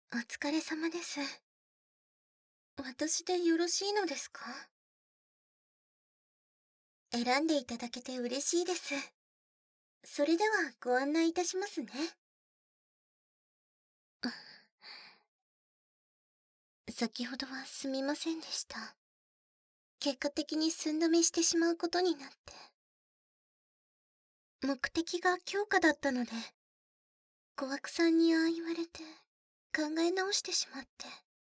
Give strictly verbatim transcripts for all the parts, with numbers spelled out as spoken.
お疲れ様です。私でよろしいのですか？選んでいただけて嬉しいです。それではご案内いたしますね。先ほどはすみませんでした。結果的に寸止めしてしまうことになって。目的が強化だったので、小悪さんにああ言われて考え直してしまって。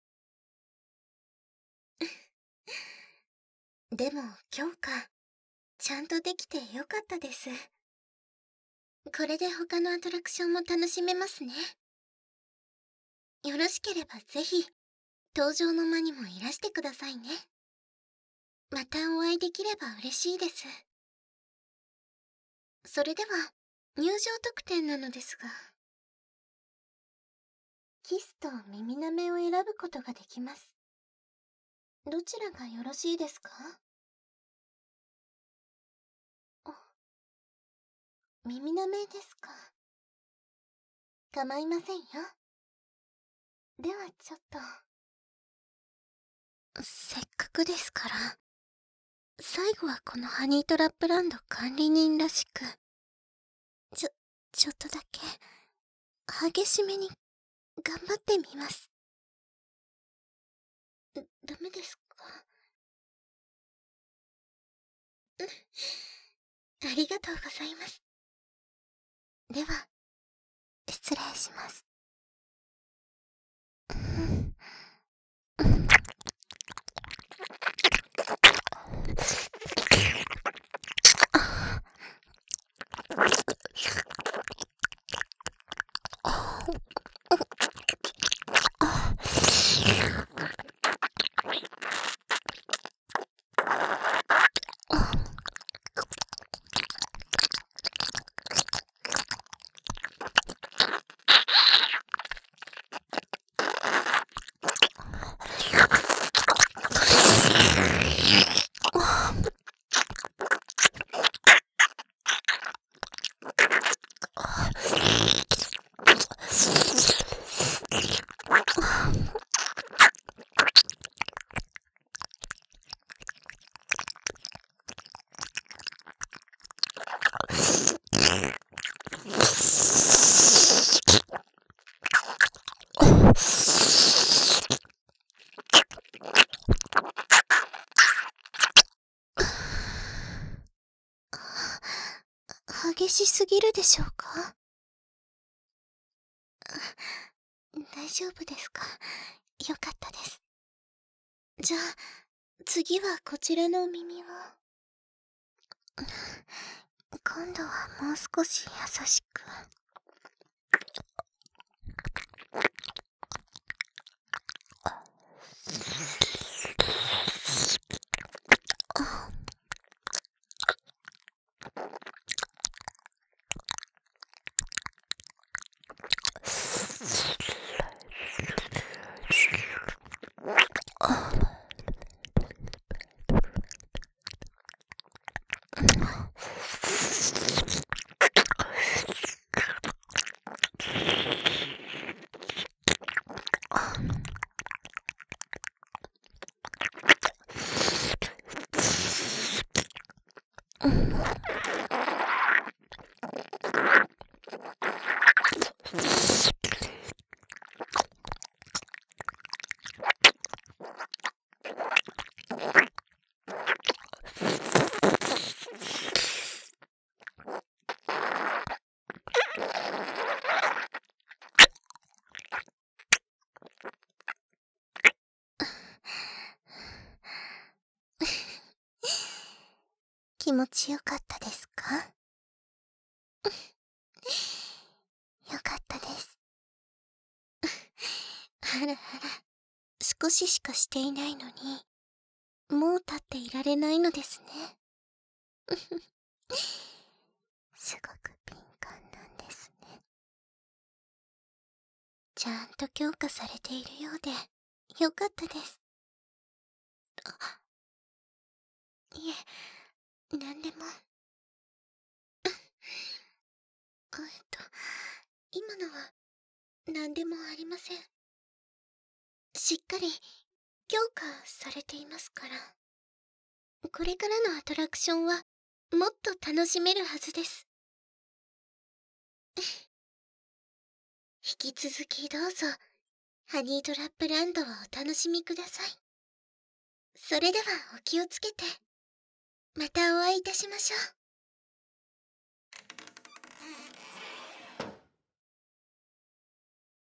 でも強化、ちゃんとできてよかったです。これで他のアトラクションも楽しめますね。よろしければぜひ、登場の間にもいらしてくださいね。またお会いできれば嬉しいです。それでは、入場特典なのですが、キスと耳舐めを選ぶことができます。どちらがよろしいですか？あ、耳舐めですか。構いませんよ。ではちょっと。せっかくですから、最後はこのハニートラップランド管理人らしく、ちょ、ちょっとだけ、激しめに頑張ってみます。ダメですか？ありがとうございます。では、失礼します。激しすぎるでしょうか？大丈夫ですか？よかったです。じゃあ、次はこちらのお耳を。今度はもう少し優しく。気持ちよかったですか？よかったです。あらあら、少ししかしていないのに、もう立っていられないのですね。すごく敏感なんですね。ちゃんと強化されているようで、よかったです。あ、いえ、なんでも。えっと、今のは、なんでもありません。 しっかり強化されていますから。これからのアトラクションはもっと楽しめるはずです。引き続きどうぞ、ハニートラップランドをお楽しみください。それではお気をつけて。またお会いいたしましょう。